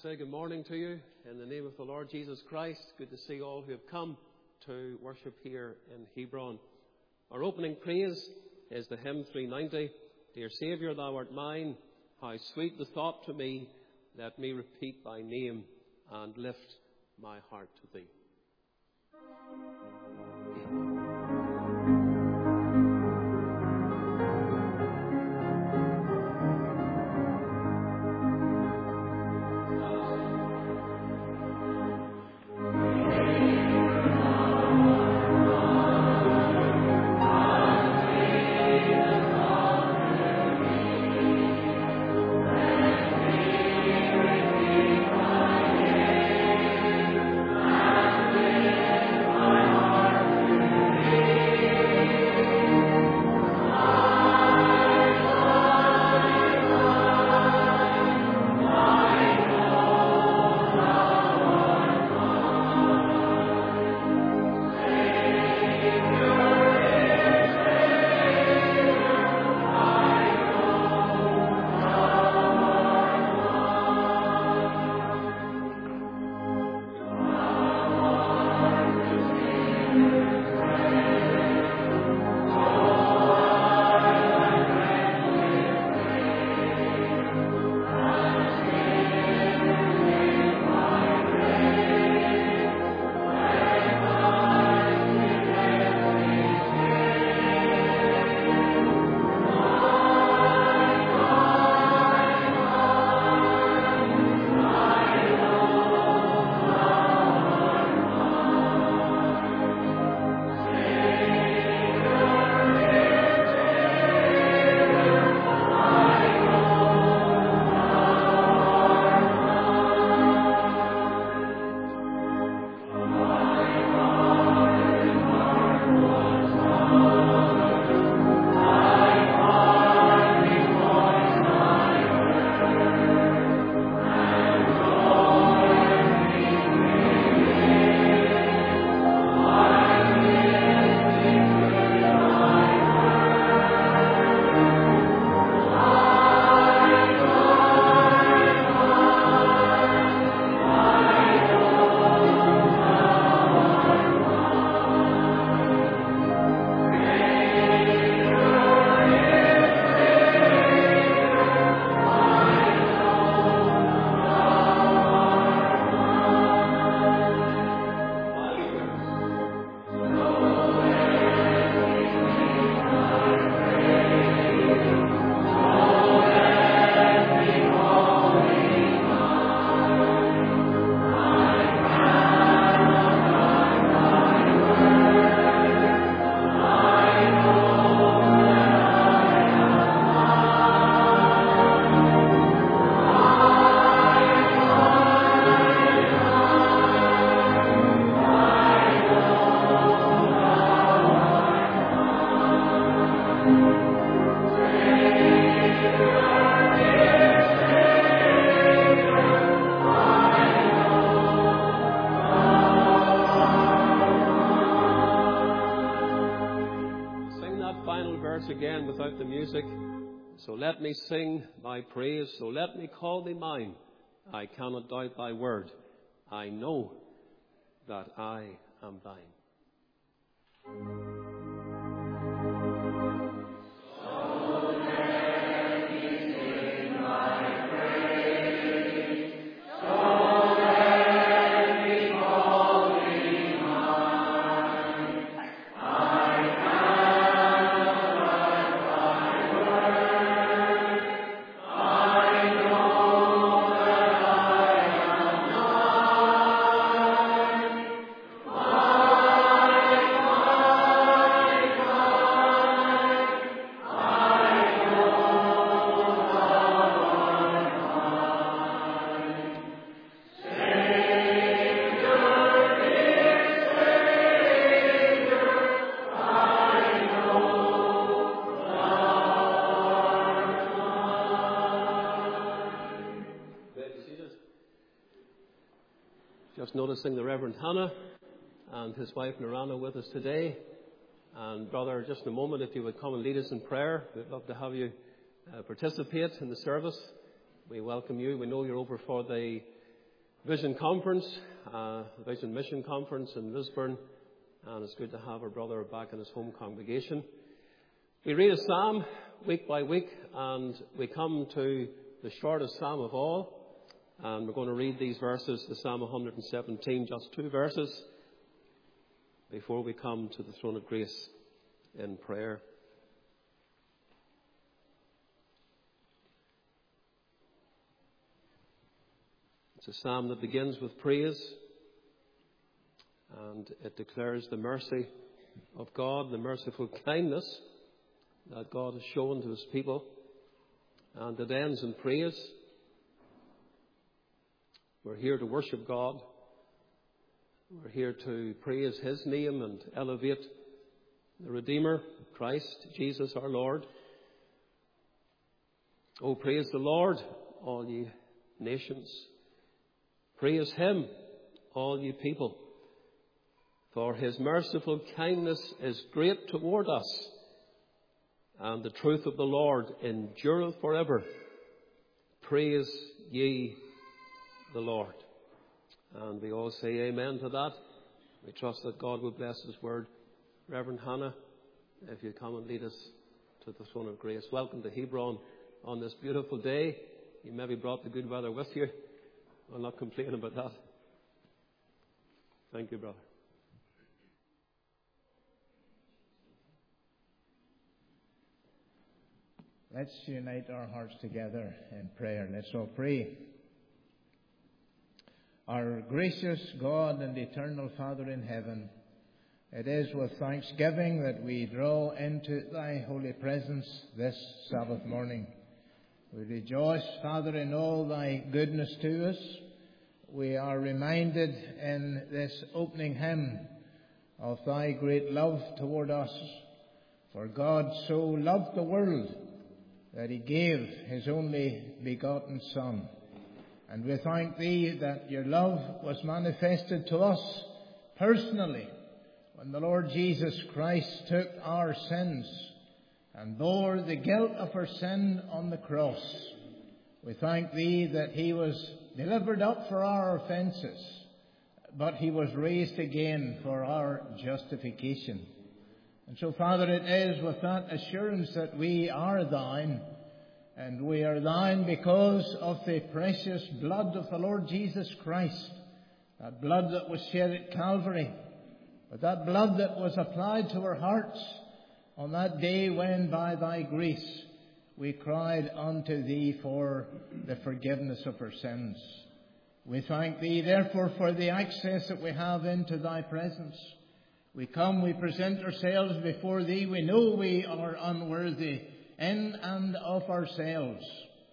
say good morning to you in the name of the Lord Jesus Christ. Good to see all who have come to worship here in Hebron. Our opening praise is the hymn 390, Dear Saviour, Thou art mine, how sweet the thought to me, let me repeat Thy name and lift my heart to Thee. Again without the music. So let me sing thy praise, so let me call thee mine. I cannot doubt thy word. I know that I am thine. Just noticing the Reverend Hannah and his wife Narana with us today. And brother, just in a moment, if you would come and lead us in prayer, we'd love to have you participate in the service. We welcome you. We know you're over for the Vision Conference, the Vision Mission Conference in Lisburn, and it's good to have our brother back in his home congregation. We read a psalm week by week, and we come to the shortest psalm of all, and we're going to read these verses, the Psalm 117, just 2 verses, before we come to the throne of grace in prayer. It's a psalm that begins with praise, and it declares the mercy of God, the merciful kindness that God has shown to his people, and it ends in praise. We're here to worship God. We're here to praise his name and elevate the Redeemer, Christ Jesus our Lord. Oh, praise the Lord, all ye nations. Praise him, all ye people. For his merciful kindness is great toward us, and the truth of the Lord endureth forever. Praise ye the Lord. And we all say amen to that. We trust that God will bless his word. Reverend Hannah, if you come and lead us to the throne of grace. Welcome to Hebron on this beautiful day. You maybe brought the good weather with you. I'll not complain about that. Thank you, brother. Let's unite our hearts together in prayer. Let's all pray. Our gracious God and eternal Father in heaven, it is with thanksgiving that we draw into thy holy presence this Sabbath morning. We rejoice, Father, in all thy goodness to us. We are reminded in this opening hymn of thy great love toward us. For God so loved the world that he gave his only begotten Son. And we thank thee that your love was manifested to us personally when the Lord Jesus Christ took our sins and bore the guilt of our sin on the cross. We thank thee that he was delivered up for our offences, but he was raised again for our justification. And so, Father, it is with that assurance that we are thine, and we are thine because of the precious blood of the Lord Jesus Christ, that blood that was shed at Calvary, but that blood that was applied to our hearts on that day when by thy grace we cried unto thee for the forgiveness of our sins. We thank thee therefore for the access that we have into thy presence. We come, we present ourselves before thee. We know we are unworthy in and of ourselves,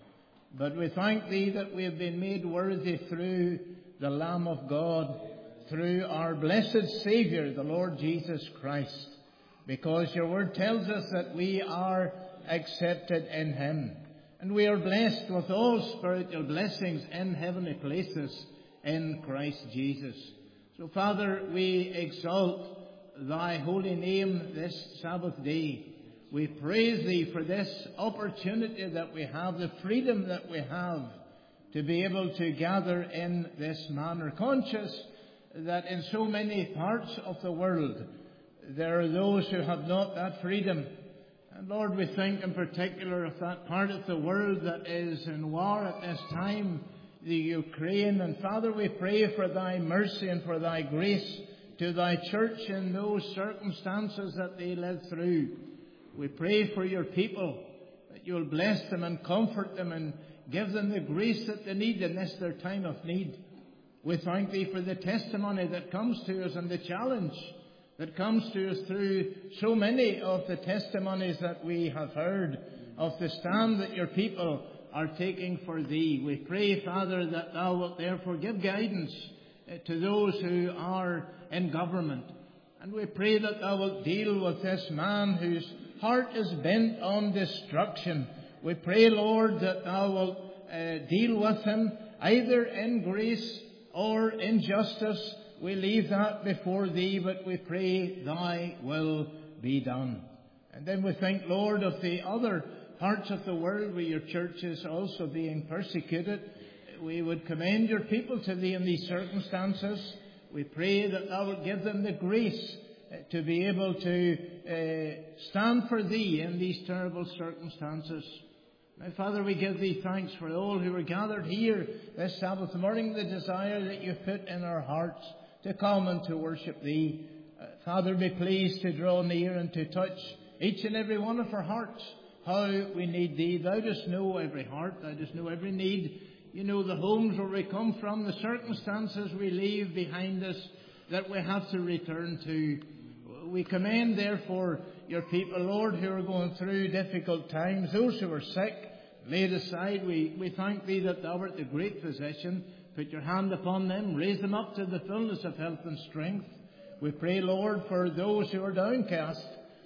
but we thank thee that we have been made worthy through the Lamb of God, through our blessed Saviour, the Lord Jesus Christ. Because your word tells us that we are accepted in him. And we are blessed with all spiritual blessings in heavenly places in Christ Jesus. So, Father, we exalt thy holy name this Sabbath day. We praise thee for this opportunity that we have, the freedom that we have to be able to gather in this manner. Conscious that in so many parts of the world there are those who have not that freedom. And Lord, we think in particular of that part of the world that is in war at this time, the Ukraine. And Father, we pray for thy mercy and for thy grace to thy church in those circumstances that they live through. We pray for your people, that you will bless them and comfort them and give them the grace that they need in this their time of need. We thank thee for the testimony that comes to us and the challenge that comes to us through so many of the testimonies that we have heard of the stand that your people are taking for thee. We pray, Father, that thou wilt therefore give guidance to those who are in government. And we pray that thou wilt deal with this man whose heart is bent on destruction. We pray, Lord, that thou wilt deal with him either in grace or in justice. We leave that before thee, but we pray thy will be done. And then we think, Lord, of the other parts of the world where your church is also being persecuted. we would commend your people to thee in these circumstances. We pray that thou wilt give them the grace to be able to stand for thee in these terrible circumstances. Now, Father, we give thee thanks for all who are gathered here this Sabbath morning, the desire that you've put in our hearts to come and to worship thee. Father, be pleased to draw near and to touch each and every one of our hearts. How we need thee. Thou dost know every heart. Thou dost know every need. You know the homes where we come from, the circumstances we leave behind us that we have to return to. We commend, therefore, your people, Lord, who are going through difficult times, those who are sick, laid aside. We thank thee that thou art the great physician. Put your hand upon them, raise them up to the fullness of health and strength. We pray, Lord, for those who are downcast,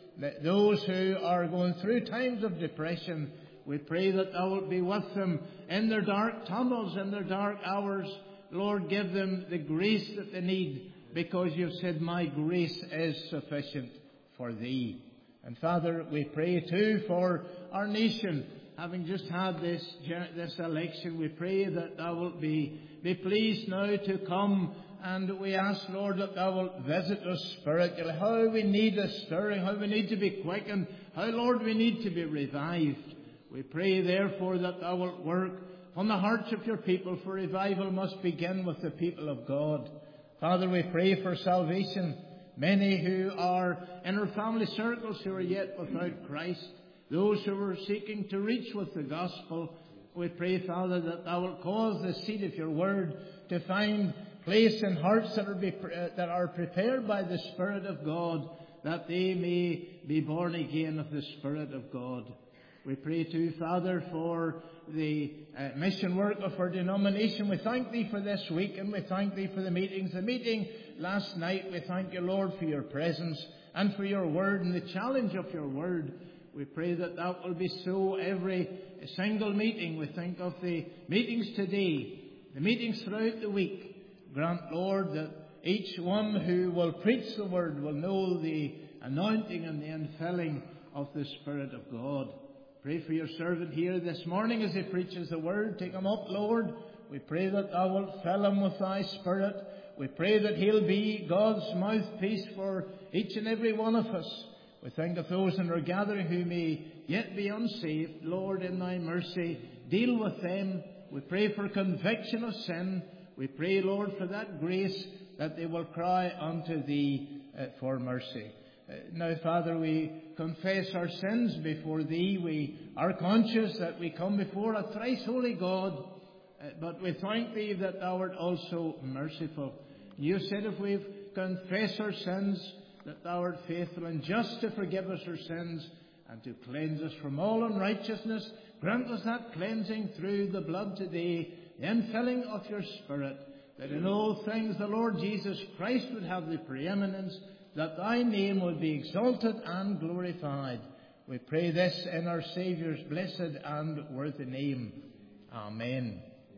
those who are going through times of depression. We pray that thou wilt be with them in their dark tunnels, in their dark hours. Lord, give them the grace that they need, because you've said, my grace is sufficient for thee. And Father, we pray too for our nation. Having just had this election, we pray that thou wilt be pleased now to come. And we ask, Lord, that thou wilt visit us spiritually. How we need a stirring, how we need to be quickened, how, Lord, we need to be revived. We pray, therefore, that thou wilt work on the hearts of your people, for revival must begin with the people of God. Father, we pray for salvation. Many who are in our family circles who are yet without Christ, those who are seeking to reach with the gospel, we pray, Father, that thou wilt cause the seed of your word to find place in hearts that are prepared by the Spirit of God, that they may be born again of the Spirit of God. We pray too, Father, for the mission work of our denomination. We thank thee for this week, and we thank thee for the meetings. The meeting last night, we thank you, Lord, for your presence and for your word and the challenge of your word. We pray that that will be so every single meeting. We think of the meetings today, the meetings throughout the week. Grant, Lord, that each one who will preach the word will know the anointing and the infilling of the Spirit of God. Pray for your servant here this morning as he preaches the word. Take him up, Lord. We pray that thou wilt fill him with thy Spirit. We pray that he'll be God's mouthpiece for each and every one of us. We think of those in our gathering who may yet be unsaved. Lord, in thy mercy, deal with them. We pray for conviction of sin. We pray, Lord, for that grace that they will cry unto thee for mercy. Now, Father, we confess our sins before thee. We are conscious that we come before a thrice holy God, but we thank thee that thou art also merciful. You said if we've confessed our sins, that thou art faithful and just to forgive us our sins and to cleanse us from all unrighteousness. Grant us that cleansing through the blood today, the infilling of your Spirit, that in all things the Lord Jesus Christ would have the preeminence, that thy name would be exalted and glorified. We pray this in our Saviour's blessed and worthy name. Amen.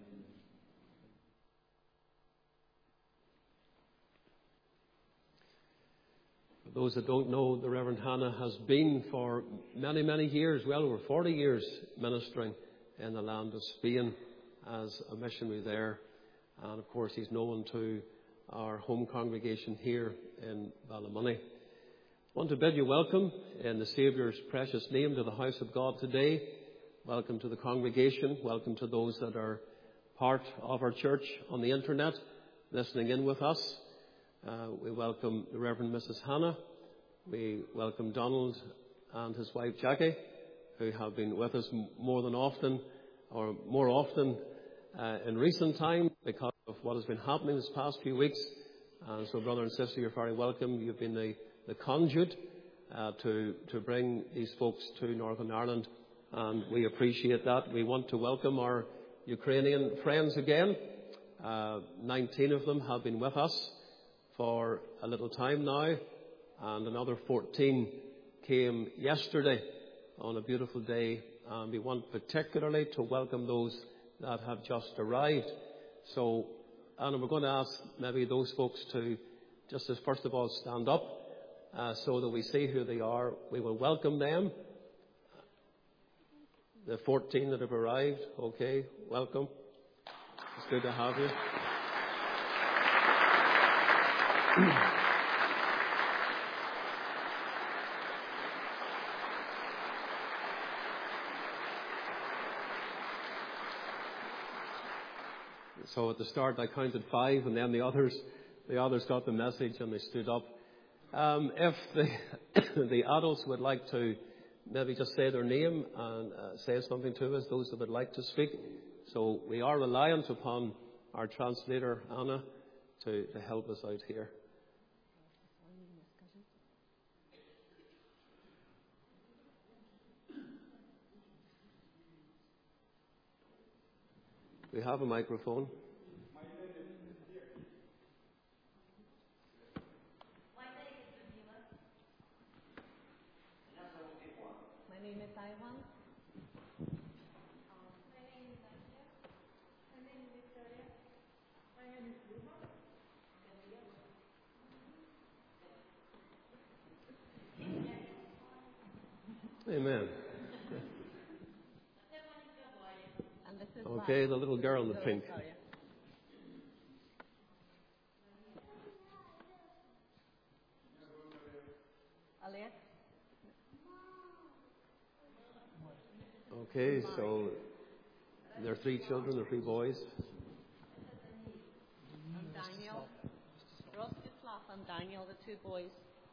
For those that don't know, the Reverend Hannah has been for many, many years, well over 40 years, ministering in the land of Spain as a missionary there. And of course, he's known to our home congregation here in Ballymoney. I want to bid you welcome in the Saviour's precious name to the house of God today. Welcome to the congregation. Welcome to those that are part of our church on the internet, listening in with us. We welcome the Reverend Mrs. Hannah. We welcome Donald and his wife Jackie, who have been with us more often in recent time because of what has been happening this past few weeks. And so, brother and sister, you're very welcome. You've been the conduit to bring these folks to Northern Ireland, and we appreciate that. We want to welcome our Ukrainian friends again. 19 of them have been with us for a little time now, and another 14 came yesterday on a beautiful day. And we want particularly to welcome those that have just arrived. So, and we're going to ask maybe those folks to just as first of all stand up so that we see who they are. We will welcome them. The 14 that have arrived, okay, welcome. It's good to have you. So at the start I counted 5, and then the others got the message and they stood up. If the adults would like to maybe just say their name and say something to us, those that would like to speak. So we are reliant upon our translator, Anna, to help us out here. We have a microphone. My name is Ivan. My name is Asya. My name is Victoria. My name is Luma. Amen. And this is Okay, the little girl in the pink. Alex. Okay, so there are 3 children, there are 3 boys. And Daniel. Rostislav and Daniel, the 2 boys.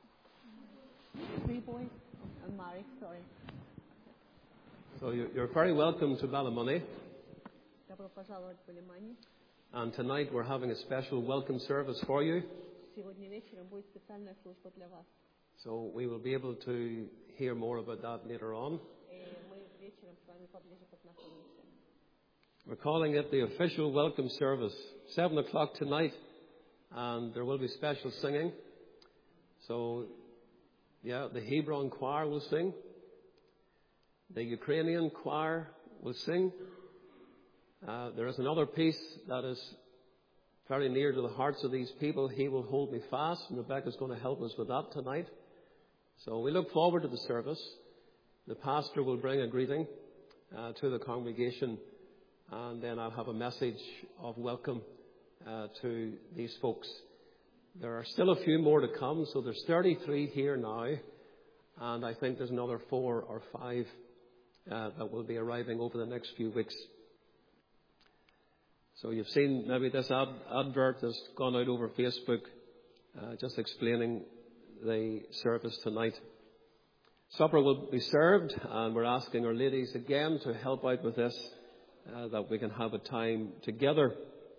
3 boys. And Mary, sorry. So you're very welcome to Ballymoney. Добро пожаловать в Лимане. And tonight we're having a special welcome service for you. Сегодня вечером будет специальная служба для вас. So we will be able to hear more about that later on. Мы вечером с вами поближе познакомимся. We're calling it the official welcome service. 7 o'clock tonight, and there will be special singing. So, yeah, the Hebron choir will sing. The Ukrainian choir will sing. There is another piece that is very near to the hearts of these people. He Will Hold Me Fast. And Rebecca's going to help us with that tonight. So we look forward to the service. The pastor will bring a greeting to the congregation. And then I'll have a message of welcome to these folks. There are still a few more to come. So there's 33 here now. And I think there's another 4 or 5 that will be arriving over the next few weeks. So you've seen maybe this advert has gone out over Facebook, just explaining the service tonight. Supper will be served, and we're asking our ladies again to help out with this, that we can have a time together.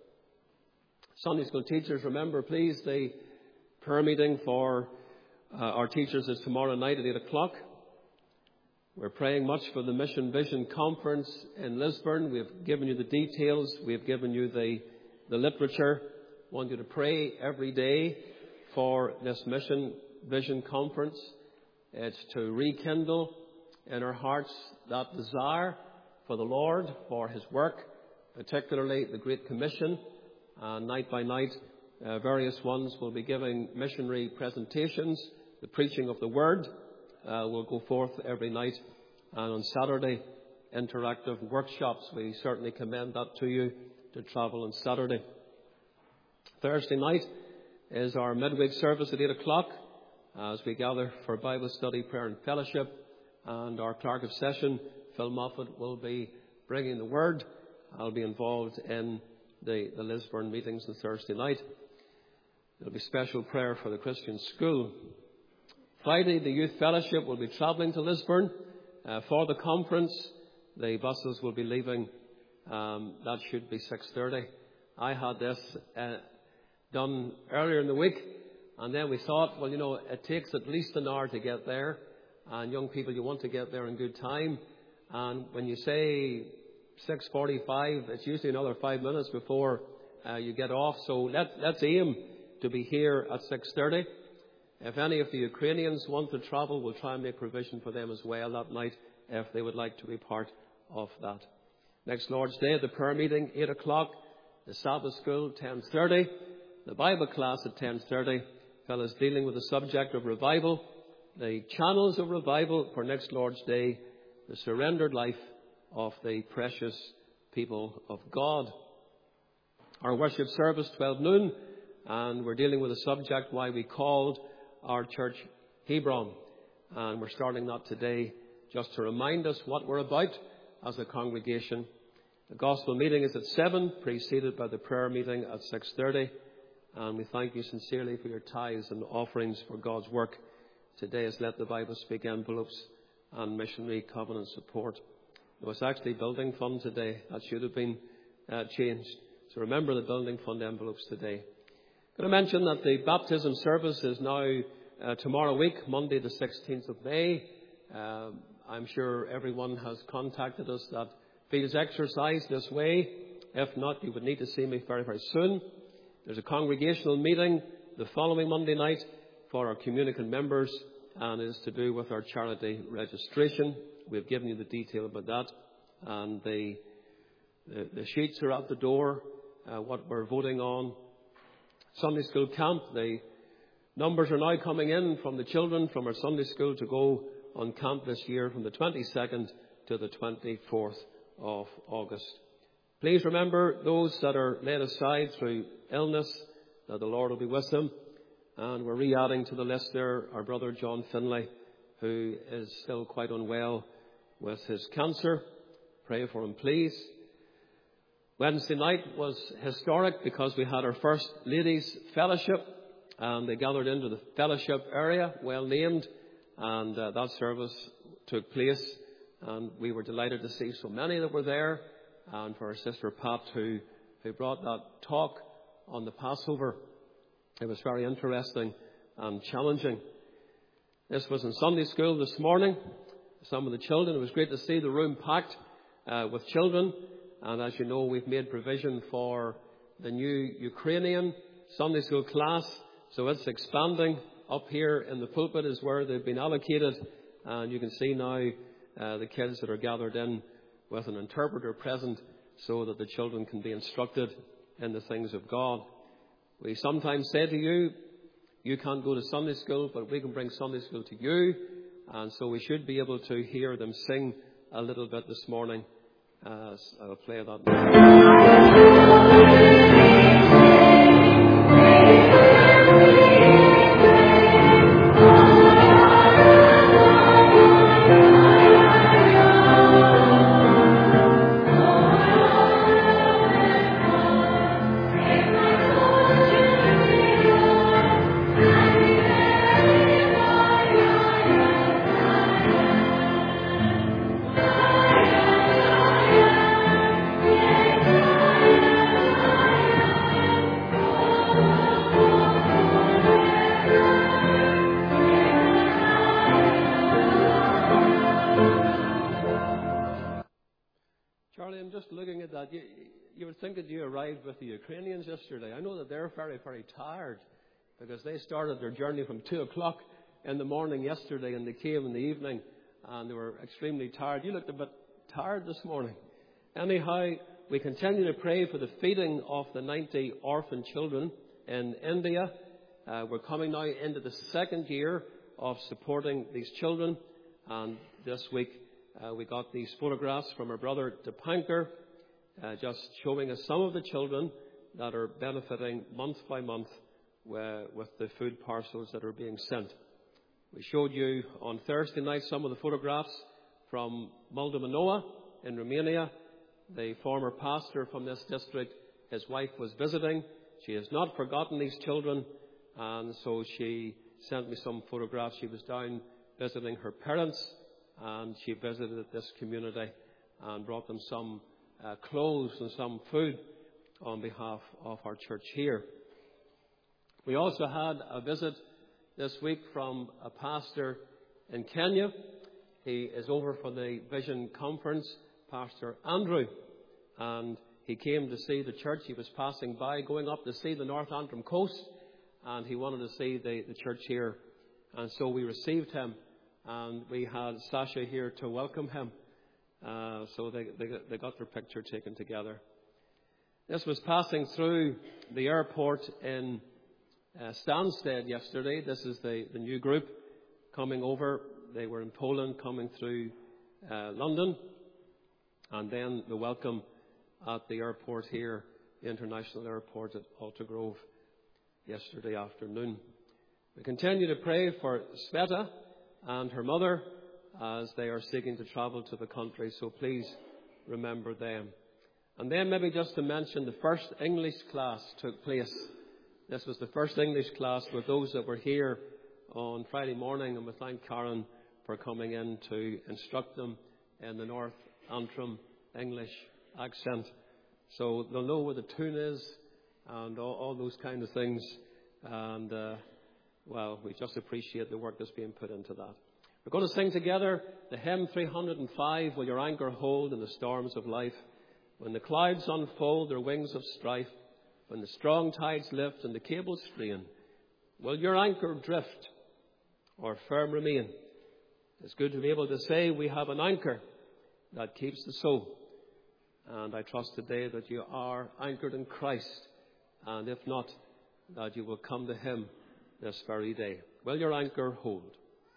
Sunday school teachers, remember please, the prayer meeting for our teachers is tomorrow night at 8 o'clock. We're praying much for the Mission Vision Conference in Lisburn. We have given you the details. We have given you the literature. We want you to pray every day for this Mission Vision Conference. It's to rekindle in our hearts that desire for the Lord, for His work, particularly the Great Commission. Night by night, various ones will be giving missionary presentations. The preaching of the Word will go forth every night. And on Saturday, interactive workshops. We certainly commend that to you to travel on Saturday. Thursday night is our midweek service at 8 o'clock as we gather for Bible study, prayer and fellowship. And our clerk of session, Phil Moffat, will be bringing the Word. I'll be involved in the Lisburn meetings on Thursday night. There'll be special prayer for the Christian school. Friday, the youth fellowship will be travelling to Lisburn for the conference. The buses will be leaving. That should be 6:30. I had this done earlier in the week, and then we thought, well, you know, it takes at least an hour to get there, and young people, you want to get there in good time. And when you say 6:45, it's usually another 5 minutes before you get off. So let's aim to be here at 6:30. If any of the Ukrainians want to travel, we'll try and make provision for them as well that night if they would like to be part of that. Next Lord's Day, the prayer meeting, 8 o'clock. The Sabbath school, 10:30. The Bible class at 10:30. Fellows dealing with the subject of revival. The channels of revival for next Lord's Day. The surrendered life of the precious people of God. our worship service, 12 noon, and we're dealing with a subject why we called our church Hebron. And we're starting that today just to remind us what we're about as a congregation. The gospel meeting is at 7, preceded by the prayer meeting at 6:30. And we thank you sincerely for your tithes and offerings for God's work. Today is Let the Bible Speak envelopes and missionary covenant support. It was actually building fund today. That should have been changed. So remember the building fund envelopes today. I'm going to mention that the baptism service is now tomorrow week, Monday the 16th of May. I'm sure everyone has contacted us that feels exercise this way. If not, you would need to see me very, very soon. There's a congregational meeting the following Monday night for our communicant members, and it is to do with our charity registration. We've given you the detail about that, and the sheets are at the door, what we're voting on. Sunday school camp, the numbers are now coming in from the children from our Sunday school to go on camp this year from the 22nd to the 24th of August. Please remember those that are laid aside through illness, that the Lord will be with them. And we're re-adding to the list there our brother John Finlay, who is still quite unwell with his cancer. Pray for him, please. Wednesday night was historic because we had our first ladies' fellowship, and they gathered into the fellowship area, well named, and that service took place, and we were delighted to see so many that were there, and for our sister Pat who brought that talk on the Passover. It was very interesting and challenging. This was in Sunday school this morning. Some of the children, it was great to see the room packed with children. And as you know, we've made provision for the new Ukrainian Sunday school class. So it's expanding. Up here in the pulpit is where they've been allocated. And you can see now the kids that are gathered in with an interpreter present so that the children can be instructed in the things of God. We sometimes say to you, you can't go to Sunday school, but we can bring Sunday school to you. And so we should be able to hear them sing a little bit this morning. I'll play that now. You would think that you arrived with the Ukrainians yesterday. I know that they're very, very tired because they started their journey from 2 o'clock in the morning yesterday and they came in the evening and they were extremely tired. You looked a bit tired this morning. Anyhow, we continue to pray for the feeding of the 90 orphan children in India. We're coming now into the second year of supporting these children. And this week we got these photographs from our brother Dipankar, just showing us some of the children that are benefiting month by month with the food parcels that are being sent. We showed you on Thursday night some of the photographs from Muldamanoa in Romania. The former pastor from this district, his wife was visiting. She has not forgotten these children, and so she sent me some photographs. She was down visiting her parents, and she visited this community and brought them some clothes and some food on behalf of our church here. We also had a visit this week from a pastor in Kenya. He is over for the Vision Conference, Pastor Andrew, and he came to see the church. He was passing by, going up to see the North Antrim coast, and he wanted to see the church here. And so we received him, and we had Sasha here to welcome him. So they got their picture taken together. This was passing through the airport in Stansted yesterday. This is the new group coming over. They were in Poland coming through London. And then the welcome at the airport here International Airport at Altagrove yesterday afternoon. We continue to pray for Sveta and her mother as they are seeking to travel to the country, so please remember them. And then maybe just to mention, the first English class took place. This was the first English class with those that were here on Friday morning, and we thank Karen for coming in to instruct them in the North Antrim English accent. So they'll know where the tune is and all those kind of things. And, well, we just appreciate the work that's being put into that. We're going to sing together the hymn 305, Will Your Anchor Hold in the Storms of Life? When the clouds unfold their wings of strife, when the strong tides lift and the cables strain, will your anchor drift or firm remain? It's good to be able to say we have an anchor that keeps the soul. And I trust today that you are anchored in Christ. And if not, that you will come to Him this very day. Will your anchor hold?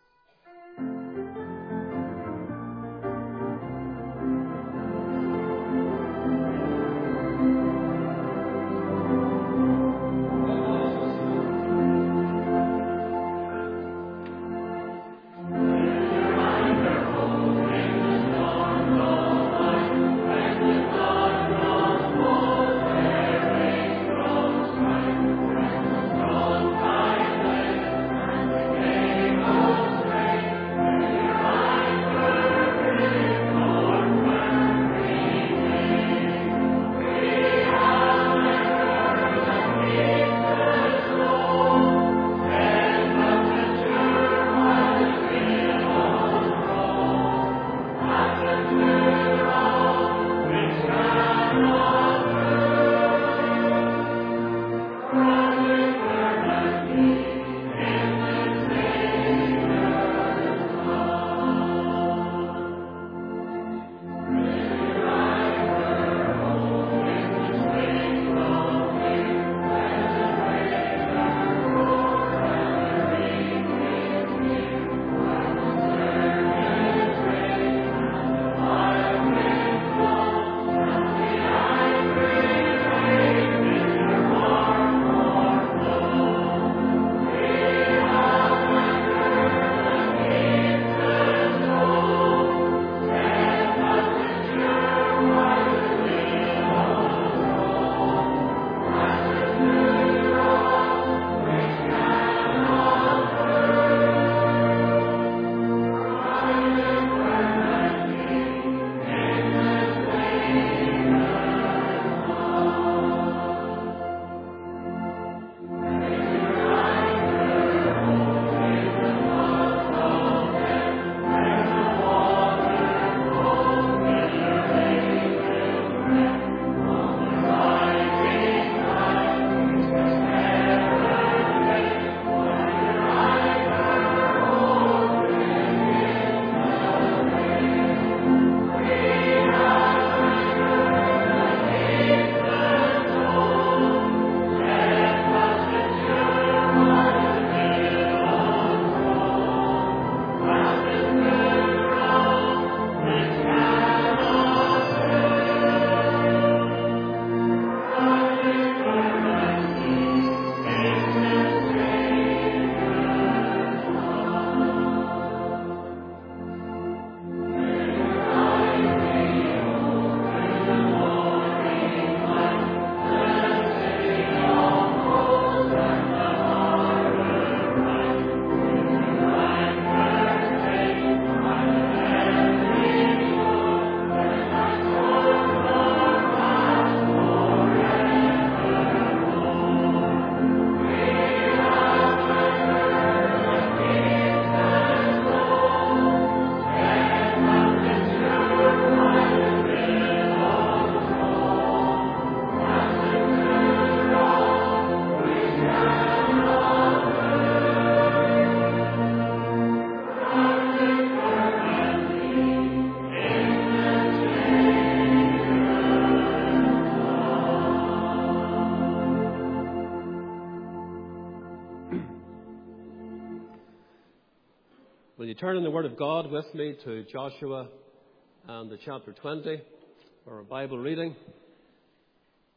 Will you turn in the Word of God with me to Joshua and the chapter 20 for our Bible reading?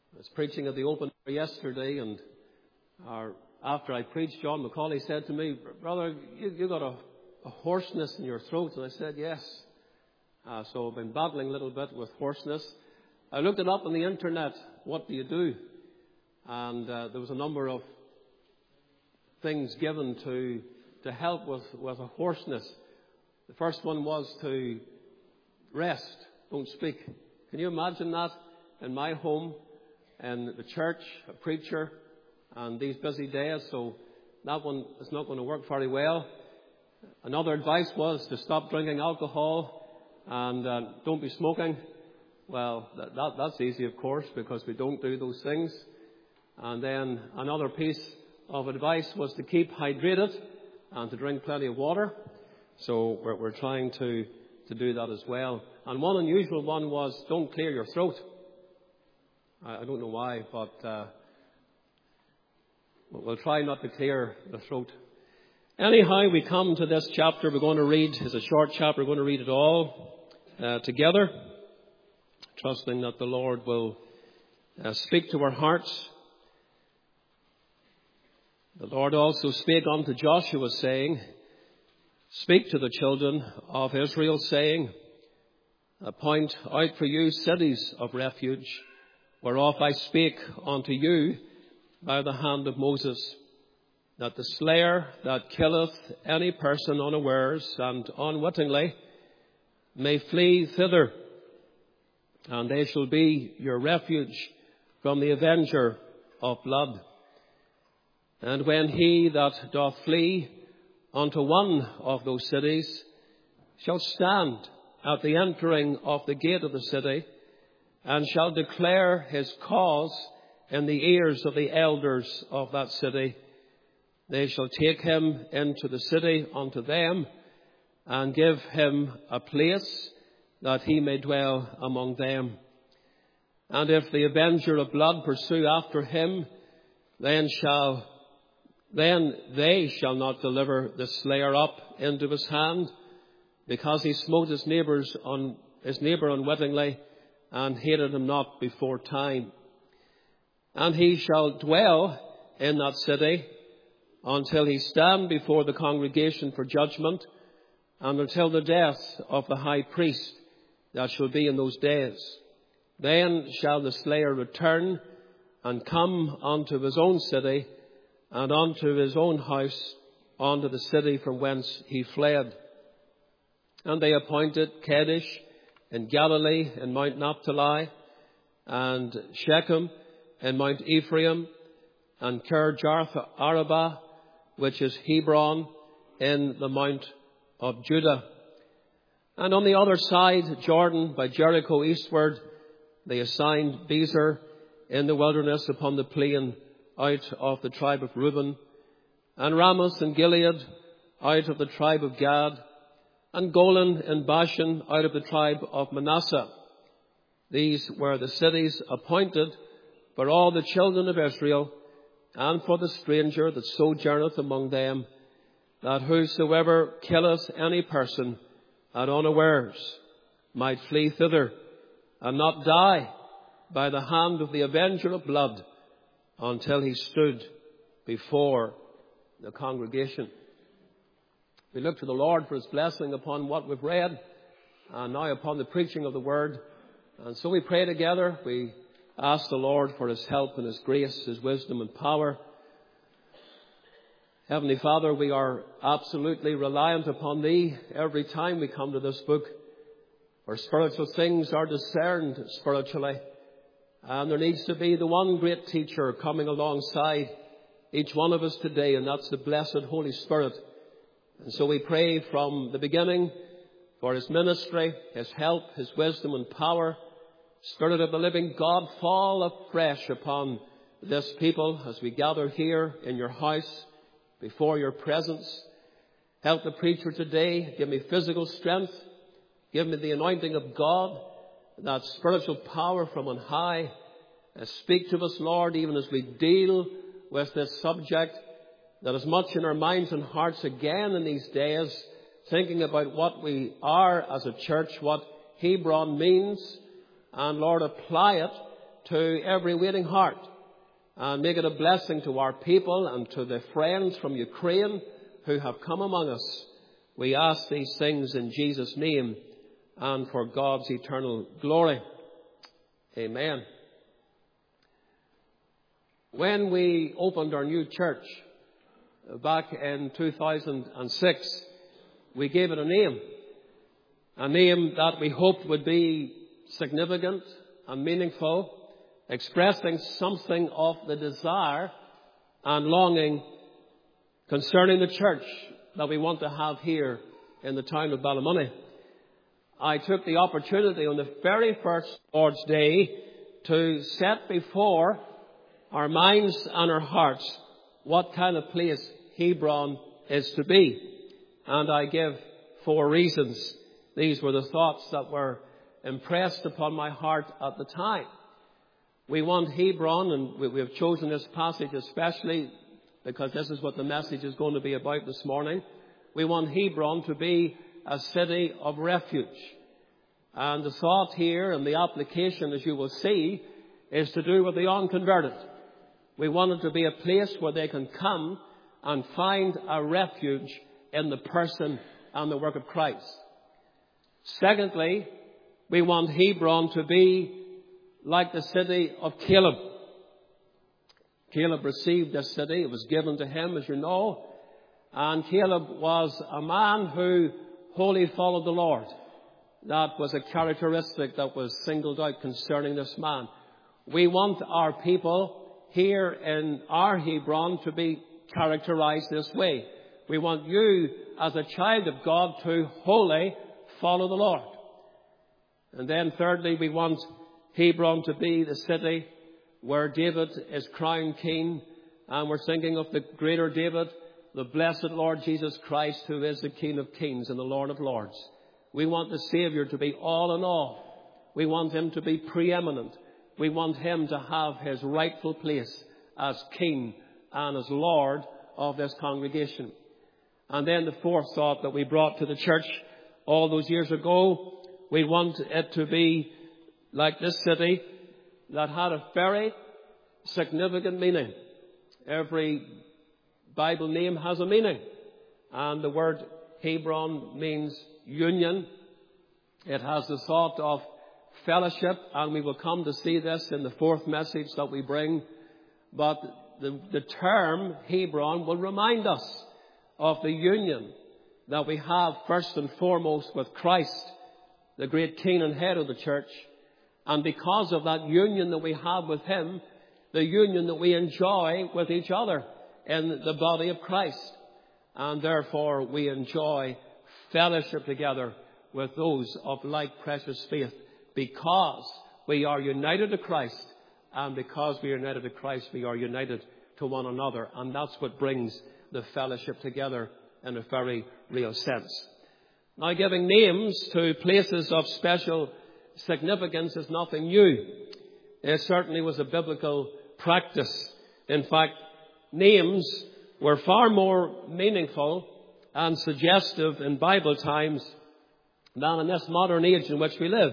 I was preaching at the open air yesterday, and after I preached, John McCauley said to me, "Brother, you got a hoarseness in your throat." And I said, "Yes." So I've been battling a little bit with hoarseness. I looked it up on the internet. What do you do? And there was a number of things given to help with a hoarseness. The first one was to rest, don't speak. Can you imagine that in my home, in the church, a preacher, and these busy days? So that one is not going to work very well. Another advice was to stop drinking alcohol and don't be smoking. Well, that's easy, of course, because we don't do those things. And then another piece of advice was to keep hydrated and to drink plenty of water. So we're trying to do that as well. And one unusual one was don't clear your throat. I don't know why, but we'll try not to clear the throat. Anyhow, we come to this chapter we're going to read. It's a short chapter. We're going to read it all together, trusting that the Lord will speak to our hearts. The Lord also spake unto Joshua, saying, "Speak to the children of Israel, saying, Appoint out for you cities of refuge, whereof I spake unto you by the hand of Moses, that the slayer that killeth any person unawares and unwittingly may flee thither, and they shall be your refuge from the avenger of blood. And when he that doth flee unto one of those cities shall stand at the entering of the gate of the city, and shall declare his cause in the ears of the elders of that city, they shall take him into the city unto them, and give him a place that he may dwell among them. And if the avenger of blood pursue after him, then they shall not deliver the slayer up into his hand, because he smote his neighbour unwittingly, and hated him not before time. And he shall dwell in that city until he stand before the congregation for judgment, and until the death of the high priest that shall be in those days. Then shall the slayer return and come unto his own city, and unto his own house, unto the city from whence he fled. And they appointed Kadesh in Galilee, in Mount Naphtali, and Shechem in Mount Ephraim, and Kirjath Arabah, which is Hebron, in the Mount of Judah. And on the other side, Jordan, by Jericho eastward, they assigned Bezer in the wilderness upon the plain, out of the tribe of Reuben, and Ramoth in Gilead, out of the tribe of Gad, and Golan in Bashan, out of the tribe of Manasseh. These were the cities appointed for all the children of Israel, and for the stranger that sojourneth among them, that whosoever killeth any person at unawares might flee thither, and not die by the hand of the avenger of blood, until he stood before the congregation." We look to the Lord for his blessing upon what we've read, and now upon the preaching of the word. And so we pray together. We ask the Lord for his help and his grace, his wisdom and power. Heavenly Father, we are absolutely reliant upon thee every time we come to this book, for spiritual things are discerned spiritually. And there needs to be the one great teacher coming alongside each one of us today, and that's the blessed Holy Spirit. And so we pray from the beginning for his ministry, his help, his wisdom and power. Spirit of the living God, fall afresh upon this people as we gather here in your house before your presence. Help the preacher today. Give me physical strength. Give me the anointing of God, that spiritual power from on high. Speak to us, Lord, even as we deal with this subject that is much in our minds and hearts again in these days, thinking about what we are as a church, what Hebron means, and Lord, apply it to every waiting heart, and make it a blessing to our people and to the friends from Ukraine who have come among us. We ask these things in Jesus' name and for God's eternal glory. Amen. When we opened our new church back in 2006, we gave it a name that we hoped would be significant and meaningful, expressing something of the desire and longing concerning the church that we want to have here in the town of Ballymoney. I took the opportunity on the very first Lord's Day to set before our minds and our hearts what kind of place Hebron is to be. And I give 4 reasons. These were the thoughts that were impressed upon my heart at the time. We want Hebron, and we have chosen this passage especially because this is what the message is going to be about this morning. We want Hebron to be a city of refuge. And the thought here and the application, as you will see, is to do with the unconverted. We want it to be a place where they can come and find a refuge in the person and the work of Christ. Secondly, we want Hebron to be like the city of Caleb. Caleb received this city. It was given to him, as you know. And Caleb was a man who wholly followed the Lord. That was a characteristic that was singled out concerning this man. We want our people here in our Hebron to be characterized this way. We want you, as a child of God, to wholly follow the Lord. And then thirdly, we want Hebron to be the city where David is crowned king. And we're thinking of the greater David, the blessed Lord Jesus Christ, who is the King of kings and the Lord of lords. We want the Savior to be all in all. We want him to be preeminent. We want him to have his rightful place as King and as Lord of this congregation. And then the fourth thought that we brought to the church all those years ago, we want it to be like this city that had a very significant meaning. Every Bible name has a meaning. And the word Hebron means union. It has the thought of fellowship, and we will come to see this in the fourth message that we bring. But the term Hebron will remind us of the union that we have first and foremost with Christ, the great King and head of the church. And because of that union that we have with him, the union that we enjoy with each other in the body of Christ. And therefore we enjoy fellowship together with those of like precious faith, because we are united to Christ, and because we are united to Christ, we are united to one another. And that's what brings the fellowship together in a very real sense. Now, giving names to places of special significance is nothing new. It certainly was a biblical practice. In fact, names were far more meaningful and suggestive in Bible times than in this modern age in which we live.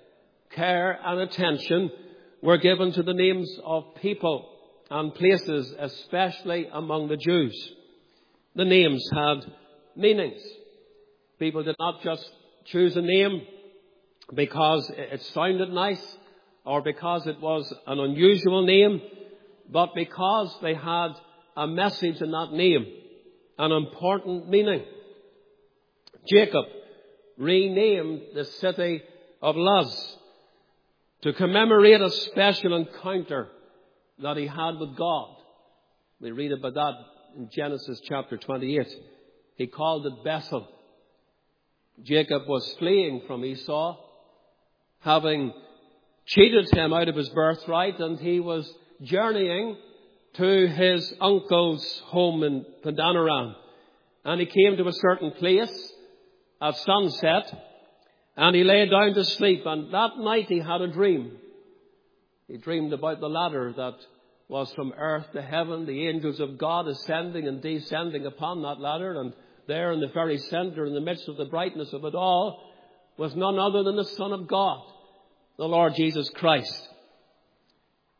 Care and attention were given to the names of people and places, especially among the Jews. The names had meanings. People did not just choose a name because it sounded nice or because it was an unusual name, but because they had a message in that name, an important meaning. Jacob renamed the city of Luz to commemorate a special encounter that he had with God. We read about that in Genesis chapter 28. He called it Bethel. Jacob was fleeing from Esau, having cheated him out of his birthright, and he was journeying to his uncle's home in Padanaram. And he came to a certain place at sunset, and he lay down to sleep. And that night he had a dream. He dreamed about the ladder that was from earth to heaven, the angels of God ascending and descending upon that ladder. And there in the very center, in the midst of the brightness of it all, was none other than the Son of God, the Lord Jesus Christ.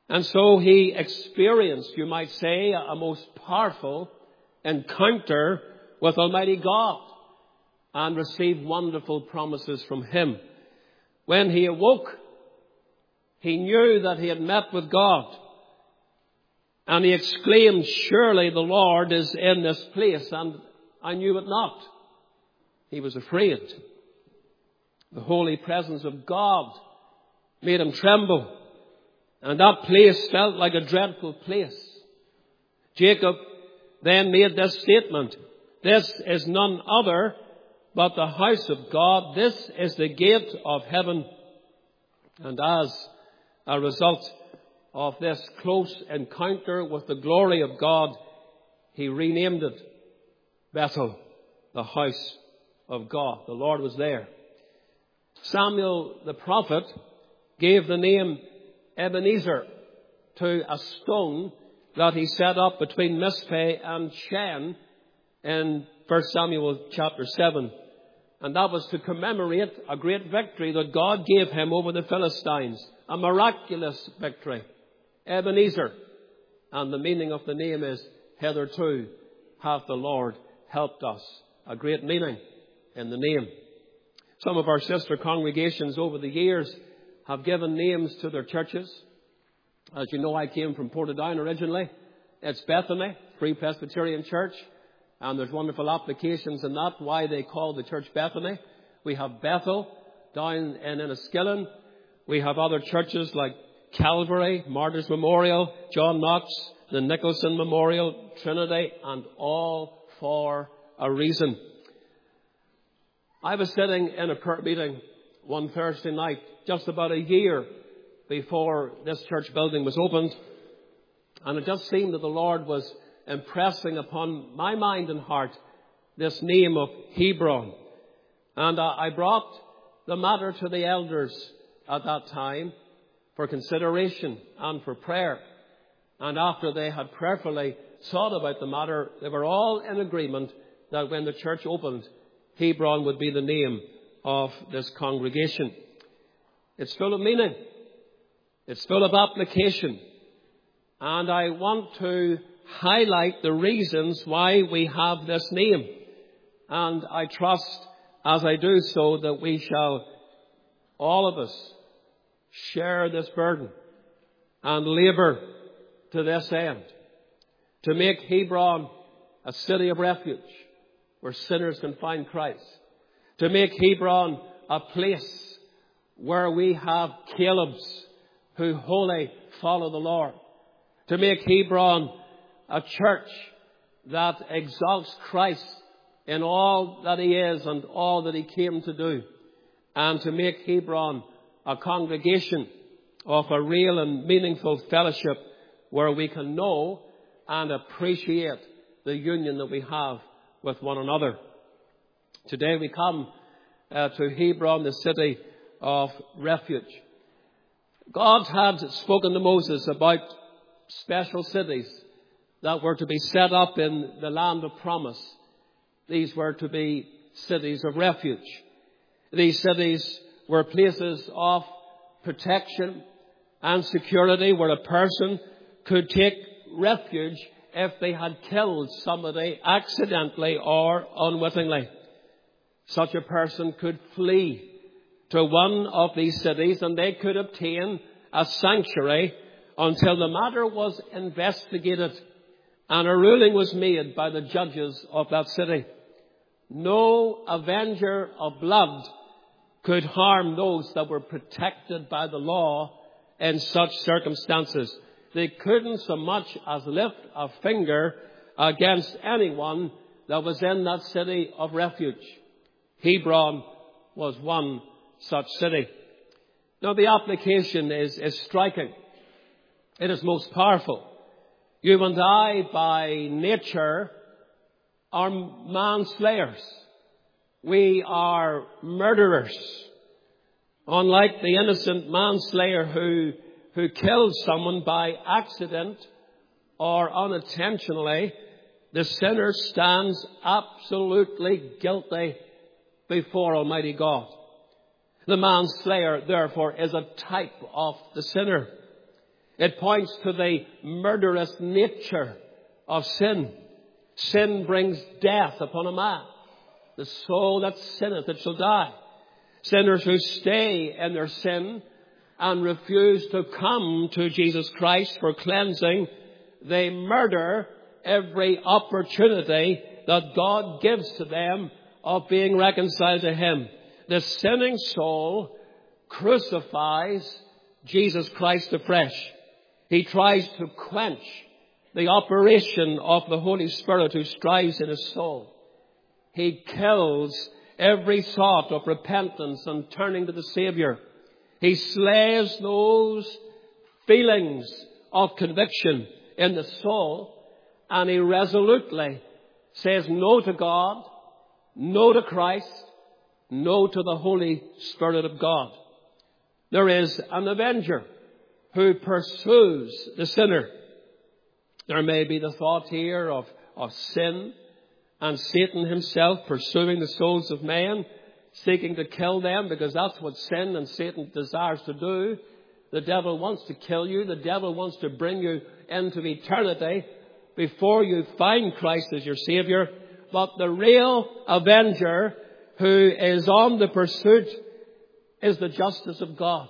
And so he experienced, you might say, a most powerful encounter with Almighty God and received wonderful promises from him. When he awoke, he knew that he had met with God. And he exclaimed, "Surely the Lord is in this place." And I knew it not. He was afraid. The holy presence of God made him tremble. And that place felt like a dreadful place. Jacob then made this statement: "This is none other but the house of God. This is the gate of heaven." And as a result of this close encounter with the glory of God, he renamed it Bethel, the house of God. The Lord was there. Samuel the prophet gave the name Ebenezer to a stone that he set up between Mizpeh and Shen in 1 Samuel chapter 7. And that was to commemorate a great victory that God gave him over the Philistines. A miraculous victory. Ebenezer. And the meaning of the name is, hitherto hath the Lord helped us. A great meaning in the name. Some of our sister congregations over the years have given names to their churches. As you know, I came from Portadown originally. It's Bethany, Free Presbyterian Church. And there's wonderful applications in that, why they call the church Bethany. We have Bethel down in Enniskillen. We have other churches like Calvary, Martyrs Memorial, John Knox, the Nicholson Memorial, Trinity, and all for a reason. I was sitting in a prayer meeting one Thursday night, just about a year before this church building was opened. And it just seemed that the Lord was impressing upon my mind and heart this name of Hebron. And I brought the matter to the elders at that time for consideration and for prayer. And after they had prayerfully thought about the matter, they were all in agreement that when the church opened, Hebron would be the name of this congregation. It's full of meaning. It's full of application. And I want to highlight the reasons why we have this name. And I trust as I do so that we shall, all of us, share this burden and labour to this end. To make Hebron a city of refuge where sinners can find Christ. To make Hebron a place where we have Calebs who wholly follow the Lord. To make Hebron a church that exalts Christ in all that he is and all that he came to do. And to make Hebron a congregation of a real and meaningful fellowship where we can know and appreciate the union that we have with one another. Today we come to Hebron, the city of refuge. God had spoken to Moses about special cities that were to be set up in the land of promise. These were to be cities of refuge. These cities were places of protection and security where a person could take refuge if they had killed somebody accidentally or unwittingly. Such a person could flee to one of these cities and they could obtain a sanctuary until the matter was investigated and a ruling was made by the judges of that city. No avenger of blood could harm those that were protected by the law in such circumstances. They couldn't so much as lift a finger against anyone that was in that city of refuge. Hebron was one such city. Now the application is striking. It is most powerful. You and I, by nature, are manslayers. We are murderers. Unlike the innocent manslayer who kills someone by accident or unintentionally, the sinner stands absolutely guilty before Almighty God. The manslayer, therefore, is a type of the sinner. It points to the murderous nature of sin. Sin brings death upon a man. The soul that sinneth, it shall die. Sinners who stay in their sin and refuse to come to Jesus Christ for cleansing, they murder every opportunity that God gives to them of being reconciled to Him. The sinning soul crucifies Jesus Christ afresh. He tries to quench the operation of the Holy Spirit who strives in his soul. He kills every thought of repentance and turning to the Savior. He slays those feelings of conviction in the soul, and he resolutely says no to God, no to Christ, no to the Holy Spirit of God. There is an avenger who pursues the sinner. There may be the thought here of sin and Satan himself pursuing the souls of men, seeking to kill them, because that's what sin and Satan desires to do. The devil wants to kill you. The devil wants to bring you into eternity before you find Christ as your Savior. But the real avenger who is on the pursuit is the justice of God.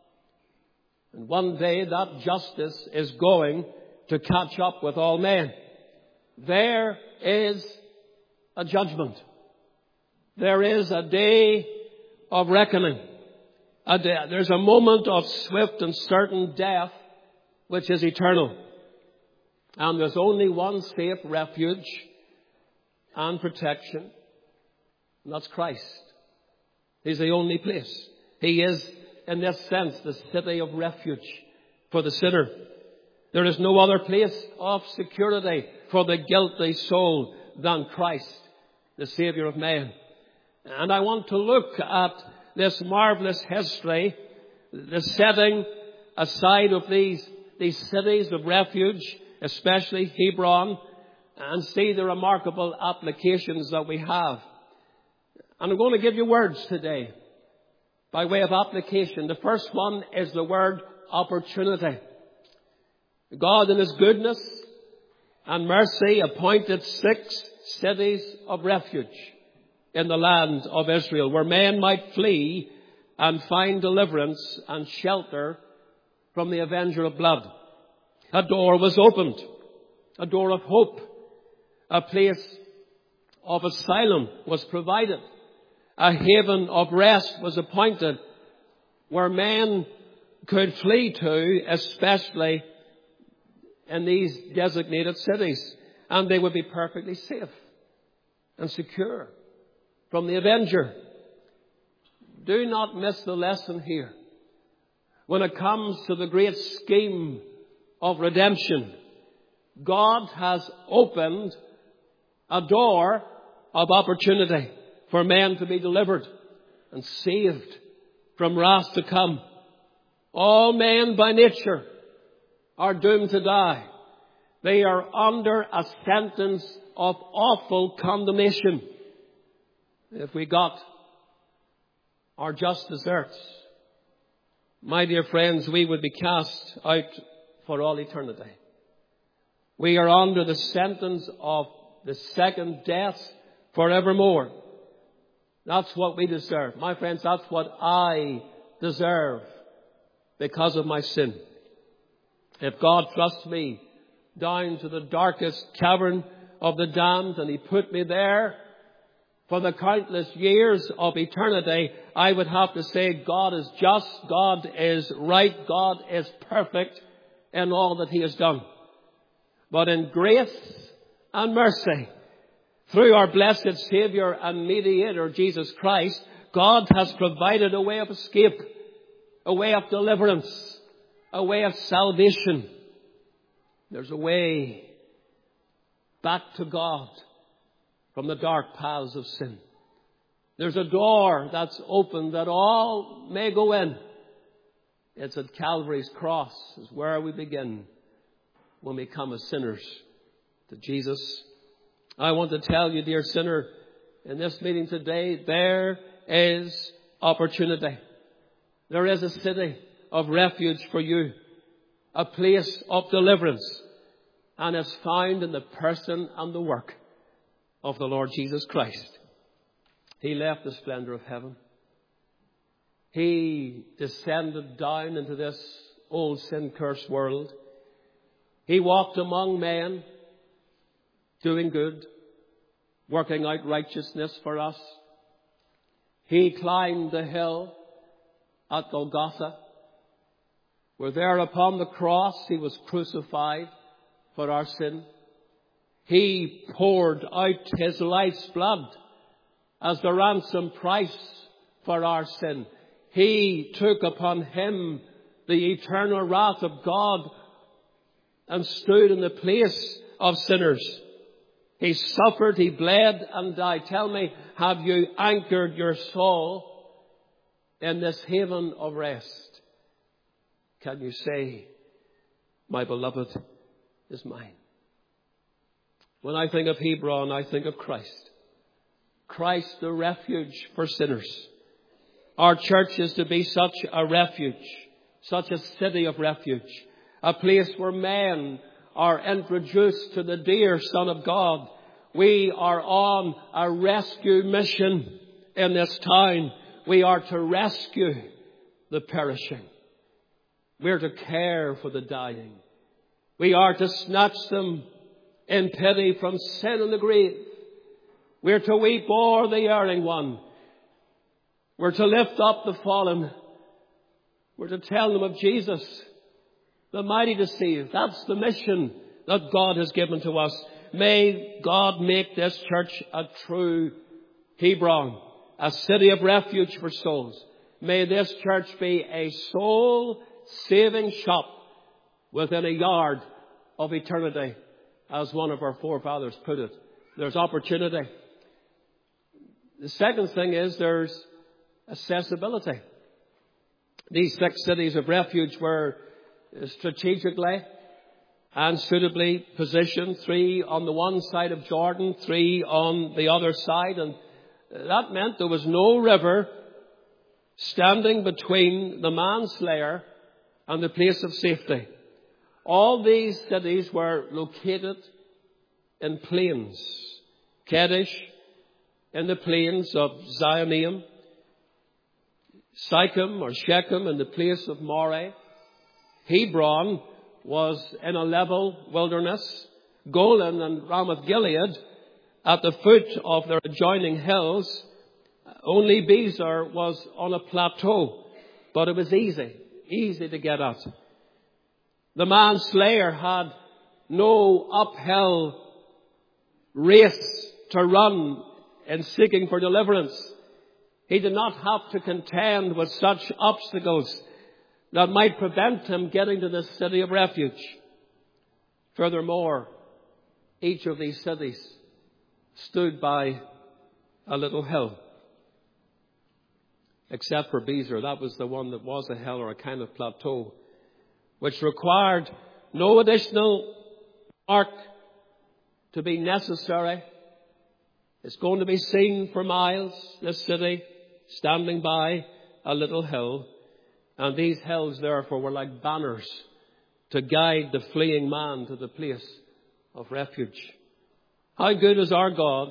And one day that justice is going to catch up with all men. There is a judgment. There is a day of reckoning. There's a moment of swift and certain death, which is eternal. And there's only one safe refuge and protection, and that's Christ. He's the only place. He is, in this sense, the city of refuge for the sinner. There is no other place of security for the guilty soul than Christ, the Savior of man. And I want to look at this marvelous history, the setting aside of these cities of refuge, especially Hebron, and see the remarkable applications that we have. And I'm going to give you words today by way of application. The first one is the word opportunity. God in His goodness and mercy appointed 6 cities of refuge in the land of Israel, where men might flee and find deliverance and shelter from the avenger of blood. A door was opened, a door of hope. A place of asylum was provided. A haven of rest was appointed where men could flee to, especially in these designated cities. And they would be perfectly safe and secure from the avenger. Do not miss the lesson here. When it comes to the great scheme of redemption, God has opened a door of opportunity for men to be delivered and saved from wrath to come. All men by nature are doomed to die. They are under a sentence of awful condemnation. If we got our just deserts, my dear friends, we would be cast out for all eternity. We are under the sentence of the second death forevermore. That's what we deserve. My friends, that's what I deserve because of my sin. If God thrusts me down to the darkest cavern of the damned and He put me there for the countless years of eternity, I would have to say God is just, God is right, God is perfect in all that He has done. But in grace and mercy, through our blessed Savior and Mediator, Jesus Christ, God has provided a way of escape, a way of deliverance, a way of salvation. There's a way back to God from the dark paths of sin. There's a door that's open that all may go in. It's at Calvary's cross is where we begin when we come as sinners to Jesus. I want to tell you, dear sinner, in this meeting today, there is opportunity. There is a city of refuge for you. a place of deliverance, and is found in the person and the work of the Lord Jesus Christ. He left the splendor of heaven. He descended down into this old sin-cursed world. He walked among men, doing good, working out righteousness for us. He climbed the hill at Golgotha, where there upon the cross he was crucified for our sin. He poured out his life's blood as the ransom price for our sin. He took upon him the eternal wrath of God and stood in the place of sinners. He suffered, he bled and died. Tell me, have you anchored your soul in this haven of rest? Can you say, my beloved is mine? When I think of Hebron, I think of Christ. Christ, the refuge for sinners. Our church is to be such a refuge, such a city of refuge, a place where men are introduced to the dear Son of God. We are on a rescue mission in this town. We are to rescue the perishing. We're to care for the dying. We are to snatch them in pity from sin and the grave. We're to weep o'er the erring one. We're to lift up the fallen. We're to tell them of Jesus, the mighty to save. That's the mission that God has given to us. May God make this church a true Hebron, a city of refuge for souls. May this church be a soul-saving shop within a yard of eternity, as one of our forefathers put it. There's opportunity. The second thing is there's accessibility. These 6 cities of refuge were strategically and suitably positioned, 3 on the one side of Jordan, 3 on the other side, and that meant there was no river standing between the manslayer and the place of safety. All these cities were located in plains. Kadesh in the plains of Zionim, Sychem or Shechem in the place of Moreh. Hebron was in a level wilderness. Golan and Ramoth Gilead at the foot of their adjoining hills. Only Bezer was on a plateau, but it was easy to get at. The manslayer had no uphill race to run in seeking for deliverance. He did not have to contend with such obstacles that might prevent him getting to this city of refuge. Furthermore, each of these cities stood by a little hill. Except for Bezer, that was the one that was a hill or a kind of plateau, which required no additional ark to be necessary. It's going to be seen for miles, this city, standing by a little hill. And these hills, therefore, were like banners to guide the fleeing man to the place of refuge. How good is our God?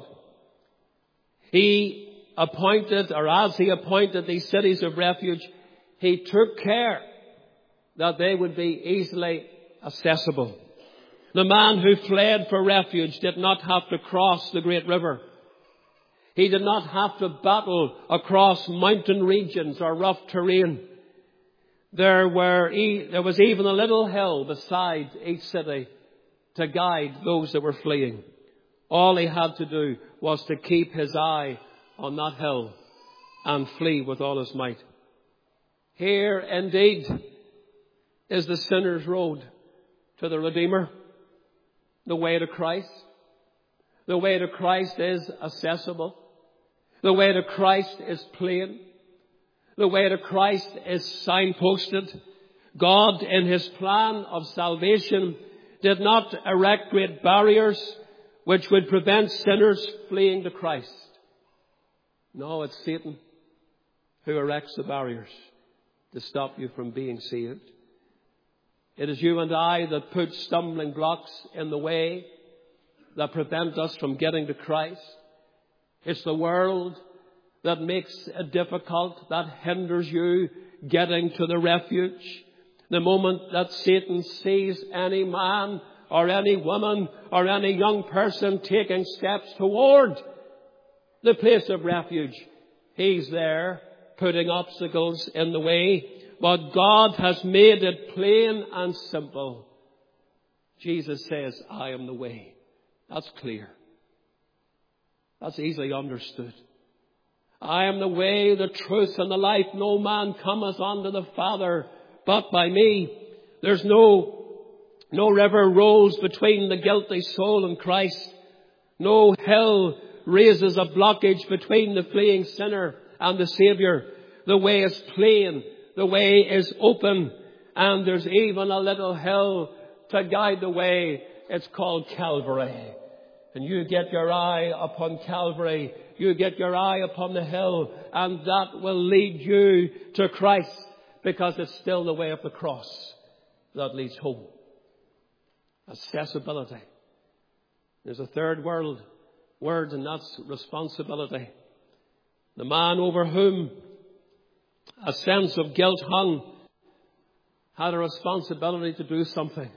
He appointed, or as he appointed these cities of refuge, he took care that they would be easily accessible. The man who fled for refuge did not have to cross the great river. He did not have to battle across mountain regions or rough terrain. There was even a little hill beside each city to guide those that were fleeing. All he had to do was to keep his eye on that hill and flee with all his might. Here, indeed, is the sinner's road to the Redeemer, the way to Christ. The way to Christ is accessible. The way to Christ is plain. The way to Christ is signposted. God, in his plan of salvation, did not erect great barriers which would prevent sinners fleeing to Christ. No, it's Satan who erects the barriers to stop you from being saved. It is you and I that put stumbling blocks in the way that prevent us from getting to Christ. It's the world that makes it difficult, that hinders you getting to the refuge. The moment that Satan sees any man or any woman or any young person taking steps toward the place of refuge, he's there putting obstacles in the way. But God has made it plain and simple. Jesus says, I am the way. That's clear. That's easily understood. I am the way, the truth, and the life. No man cometh unto the Father but by me. There's no river rolls between the guilty soul and Christ. No hill raises a blockage between the fleeing sinner and the Saviour. The way is plain. The way is open. And there's even a little hill to guide the way. It's called Calvary. And you get your eye upon Calvary. You get your eye upon the hill. And that will lead you to Christ. Because it's still the way of the cross that leads home. Accessibility. There's a third word, and that's responsibility. The man over whom a sense of guilt hung had a responsibility to do something.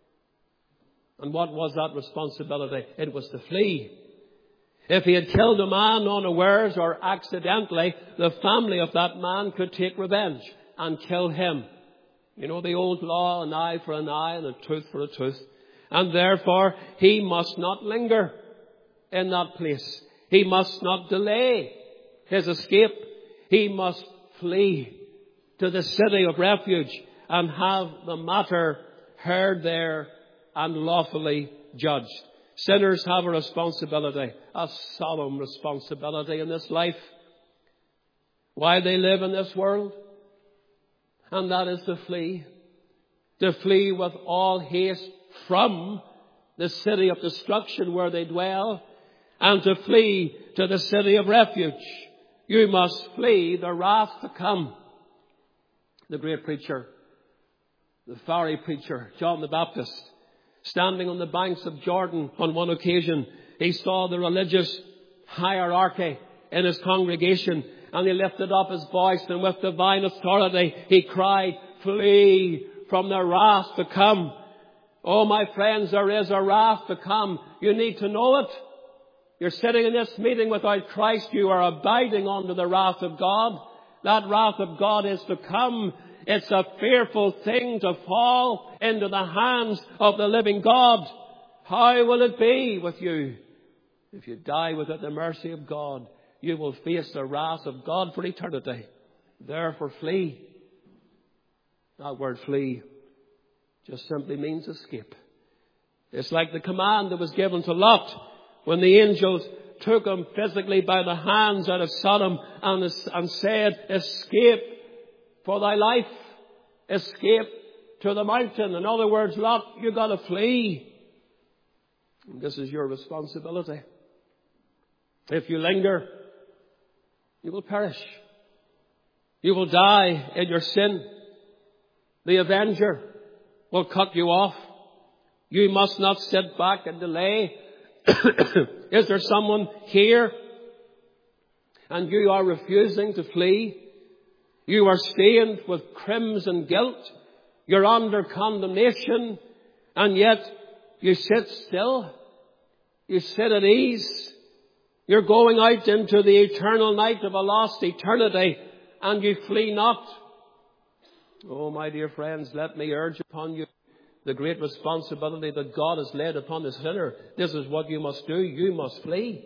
And what was that responsibility? It was to flee. If he had killed a man unawares or accidentally, the family of that man could take revenge and kill him. You know the old law, an eye for an eye and a tooth for a tooth. And therefore, he must not linger in that place. He must not delay his escape. He must flee to the city of refuge and have the matter heard there and lawfully judged. Sinners have a responsibility, a solemn responsibility in this life, while they live in this world. And that is to flee with all haste from the city of destruction where they dwell, and to flee to the city of refuge. You must flee the wrath to come. The great preacher, the fiery preacher, John the Baptist, standing on the banks of Jordan on one occasion, he saw the religious hierarchy in his congregation, and he lifted up his voice, and with divine authority he cried, flee from the wrath to come. Oh, my friends, there is a wrath to come. You need to know it. You're sitting in this meeting without Christ. You are abiding under the wrath of God. That wrath of God is to come. It's a fearful thing to fall into the hands of the living God. How will it be with you? If you die without the mercy of God, you will face the wrath of God for eternity. Therefore, flee. That word flee just simply means escape. It's like the command that was given to Lot when the angels took him physically by the hands out of Sodom and said, escape for thy life. Escape to the mountain. In other words, Lot, you've got to flee. And this is your responsibility. If you linger, you will perish. You will die in your sin. The avenger will cut you off. You must not sit back and delay. Is there someone here and you are refusing to flee? You are stained with crimson guilt. You're under condemnation, and yet you sit still. You sit at ease. You're going out into the eternal night of a lost eternity, and you flee not. Oh, my dear friends, let me urge upon you the great responsibility that God has laid upon the sinner. This is what you must do. You must flee.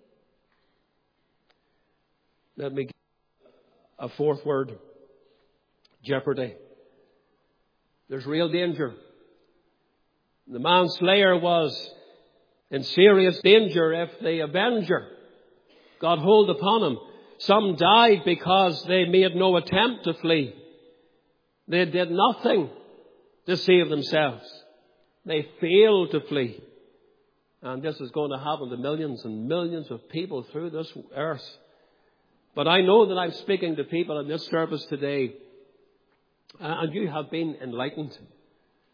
Let me give a fourth word. Jeopardy. There's real danger. The manslayer was in serious danger if the avenger got hold upon him. Some died because they made no attempt to flee. They did nothing to save themselves. They failed to flee. And this is going to happen to millions and millions of people through this earth. But I know that I'm speaking to people in this service today, and you have been enlightened.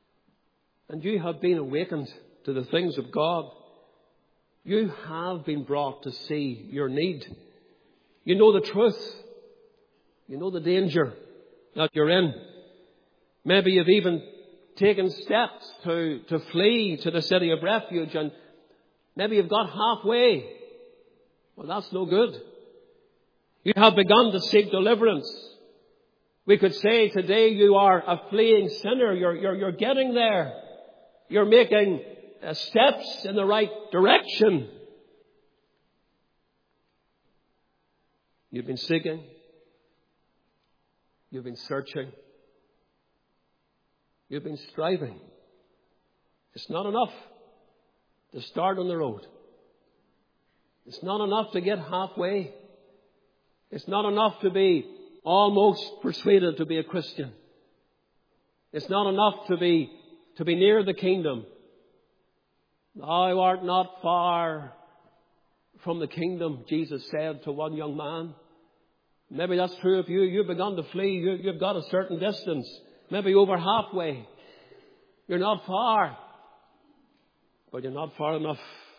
and you have been awakened to the things of God. You have been brought to see your need. You know the truth. You know the danger that you're in. Maybe you've even taken steps to flee to the city of refuge, and maybe you've got halfway. Well, that's no good. You have begun to seek deliverance. We could say today you are a fleeing sinner. You're getting there. You're making steps in the right direction. You've been seeking. You've been searching. You've been striving. It's not enough to start on the road. It's not enough to get halfway. It's not enough to be almost persuaded to be a Christian. It's not enough to be near the kingdom. Thou art not far from the kingdom, Jesus said to one young man. Maybe that's true of you. You've begun to flee. You've got a certain distance. Maybe over halfway. You're not far. But you're not far enough.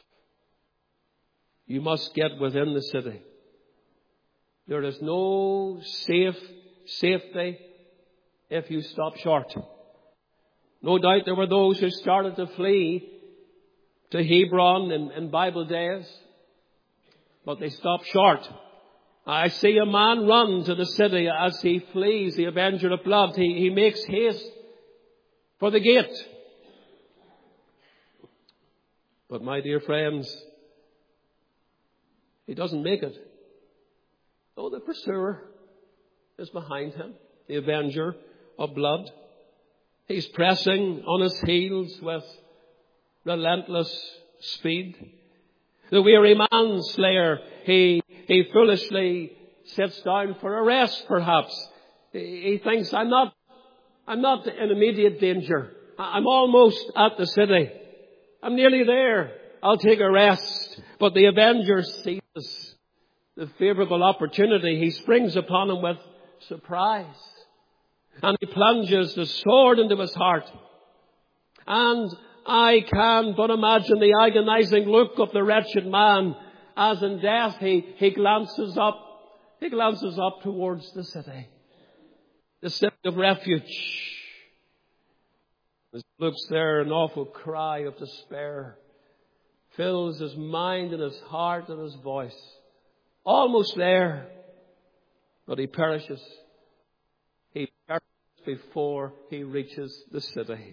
You must get within the city. There is no safety if you stop short. No doubt there were those who started to flee to Hebron in Bible days, but they stopped short. I see a man run to the city as he flees the avenger of blood. He makes haste for the gate. But my dear friends, he doesn't make it. Oh, the pursuer is behind him, the avenger of blood. He's pressing on his heels with relentless speed. The weary manslayer, he foolishly sits down for a rest, perhaps. He thinks, I'm not in immediate danger. I'm almost at the city. I'm nearly there. I'll take a rest. But the avenger seizes the favourable opportunity. He springs upon him with surprise. And he plunges the sword into his heart. And I can but imagine the agonizing look of the wretched man as in death he glances up. He glances up towards the city of refuge. As he looks there, an awful cry of despair fills his mind and his heart and his voice. Almost there, but he perishes. He perishes before he reaches the city.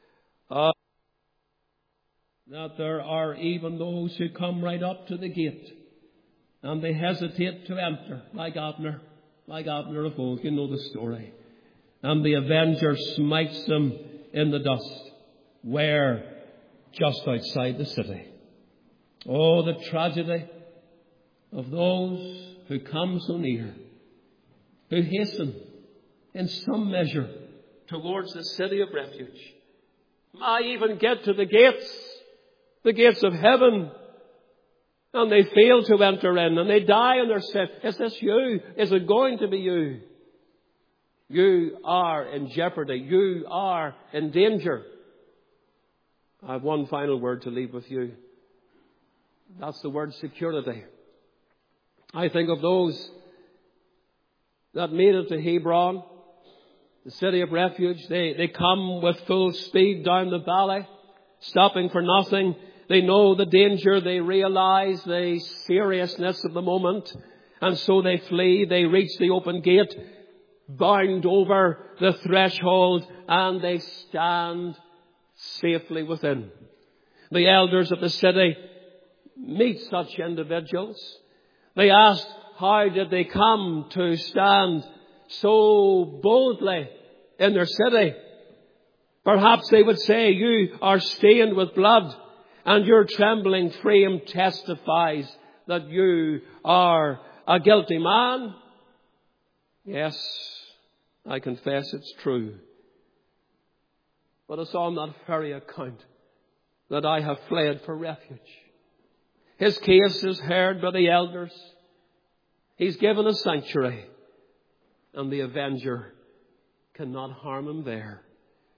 That there are even those who come right up to the gate and they hesitate to enter, like Abner of old. You know the story. And the avenger smites them in the dust. Where? Just outside the city. Oh, the tragedy of those who come so near, who hasten in some measure towards the city of refuge. I even get to the gates of heaven, and they fail to enter in, and they die in their sin. Is this you? Is it going to be you? You are in jeopardy. You are in danger. I have one final word to leave with you. That's the word security. I think of those that made it to Hebron, the city of refuge. They come with full speed down the valley, stopping for nothing. They know the danger. They realize the seriousness of the moment. And so they flee. They reach the open gate, bound over the threshold, and they stand safely within. The elders of the city meet such individuals. They ask, how did they come to stand so boldly in their city? Perhaps they would say, you are stained with blood, and your trembling frame testifies that you are a guilty man. Yes, I confess it's true. But it's on that very account that I have fled for refuge. His case is heard by the elders. He's given a sanctuary, and the avenger cannot harm him there.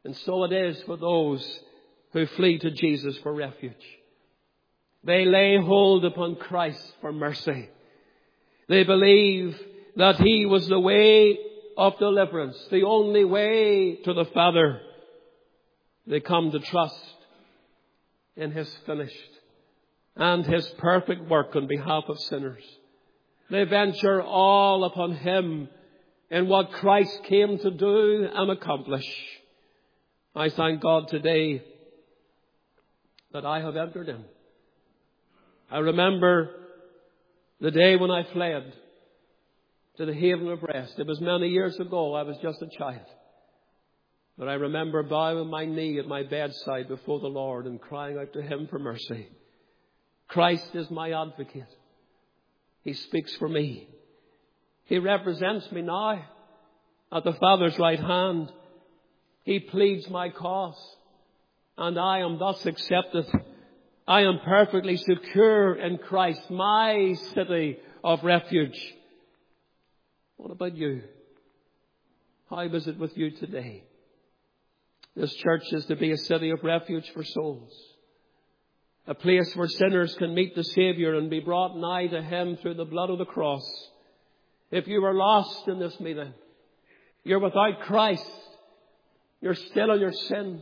And so it is for those who flee to Jesus for refuge. They lay hold upon Christ for mercy. They believe that He was the way of deliverance, the only way to the Father. They come to trust in His finished and His perfect work on behalf of sinners. They venture all upon Him in what Christ came to do and accomplish. I thank God today that I have entered in. I remember the day when I fled to the haven of rest. It was many years ago. I was just a child. But I remember bowing my knee at my bedside before the Lord and crying out to Him for mercy. Christ is my advocate. He speaks for me. He represents me now at the Father's right hand. He pleads my cause, and I am thus accepted. I am perfectly secure in Christ, my city of refuge. What about you? How is it with you today? This church is to be a city of refuge for souls. A place where sinners can meet the Saviour and be brought nigh to Him through the blood of the cross. If you are lost in this meeting, you're without Christ, you're still in your sin,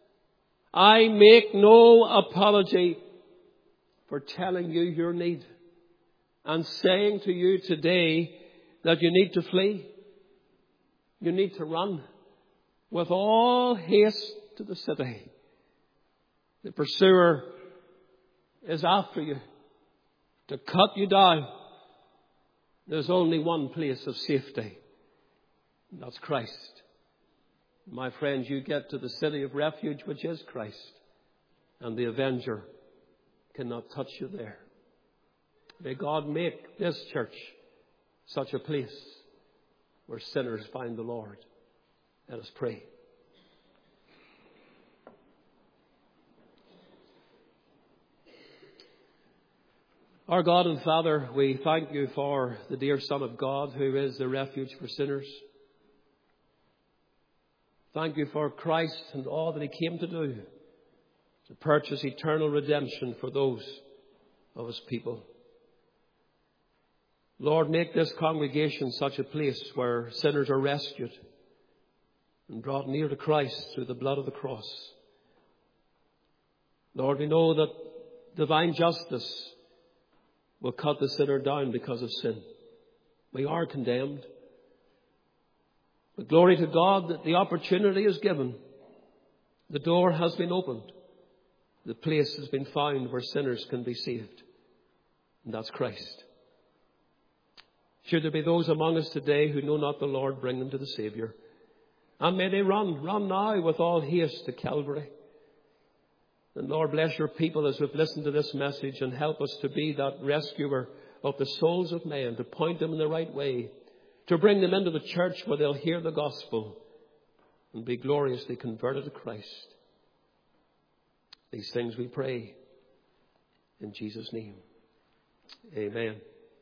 I make no apology for telling you your need and saying to you today that you need to flee. You need to run with all haste to the city. The pursuer is after you to cut you down. There's only one place of safety. And that's Christ. My friends, you get to the city of refuge, which is Christ, and the avenger cannot touch you there. May God make this church such a place where sinners find the Lord. Let us pray. Our God and Father, we thank you for the dear Son of God who is the refuge for sinners. Thank you for Christ and all that He came to do, to purchase eternal redemption for those of His people. Lord, make this congregation such a place where sinners are rescued and brought near to Christ through the blood of the cross. Lord, we know that divine justice will cut the sinner down because of sin. We are condemned. But glory to God that the opportunity is given. The door has been opened. The place has been found where sinners can be saved. And that's Christ. Should there be those among us today who know not the Lord, bring them to the Saviour. And may they run now with all haste to Calvary. And Lord, bless your people as we've listened to this message and help us to be that rescuer of the souls of men, to point them in the right way, to bring them into the church where they'll hear the gospel and be gloriously converted to Christ. These things we pray in Jesus' name. Amen.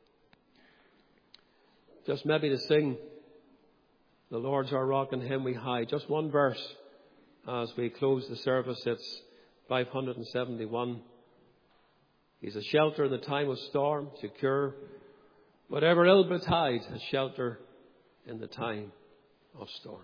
Just maybe to sing The Lord's Our Rock and Him We Hide. Just one verse as we close the service. It's 571. He's a shelter in the time of storm, secure. Whatever ill betide, a shelter in the time of storm.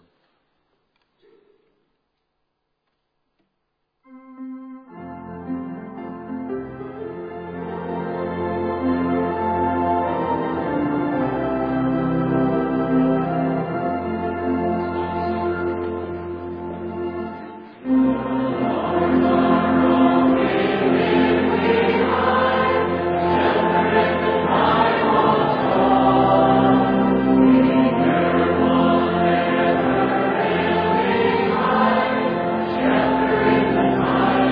Shelter in the time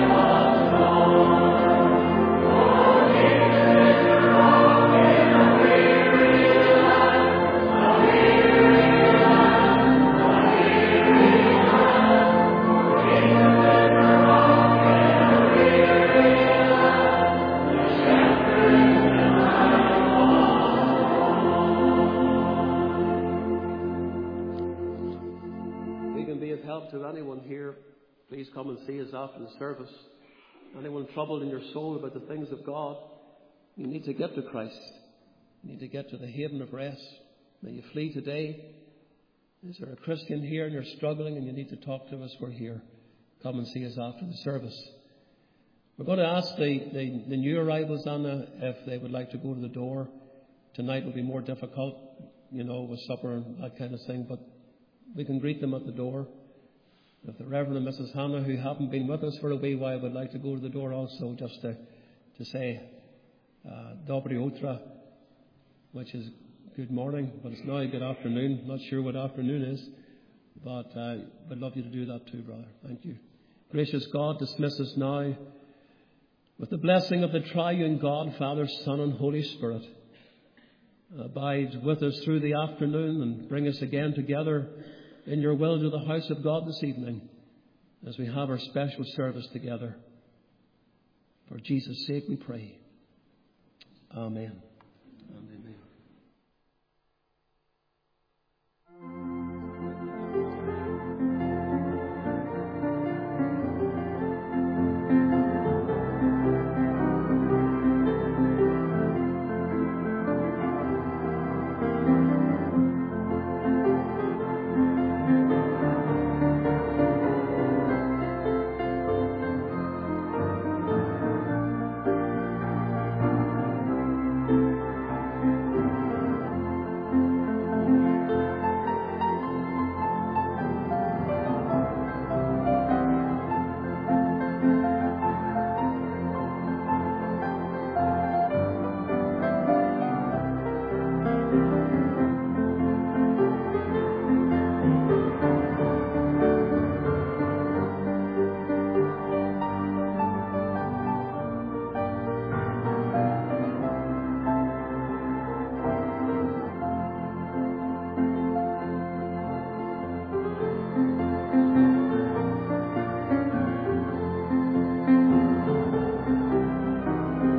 to anyone here, please come and see us after the service. Anyone troubled in your soul about the things of God, you need to get to Christ. You need to get to the haven of rest. May you flee today. Is there a Christian here and you're struggling and you need to talk to us? We're here. Come and see us after the service. We're going to ask the new arrivals, Anna, if they would like to go to the door. Tonight will be more difficult, with supper and that kind of thing, but we can greet them at the door. If the Reverend and Mrs. Hannah, who haven't been with us for a wee while, would like to go to the door also, just to say Dobry Utra, which is good morning, but it's now good afternoon. Not sure what afternoon is, but we'd love you to do that too, brother. Thank you. Gracious God, dismiss us now with the blessing of the triune God, Father, Son, and Holy Spirit. Abide with us through the afternoon and bring us again together in your will to the house of God this evening as we have our special service together. For Jesus' sake we pray. Amen.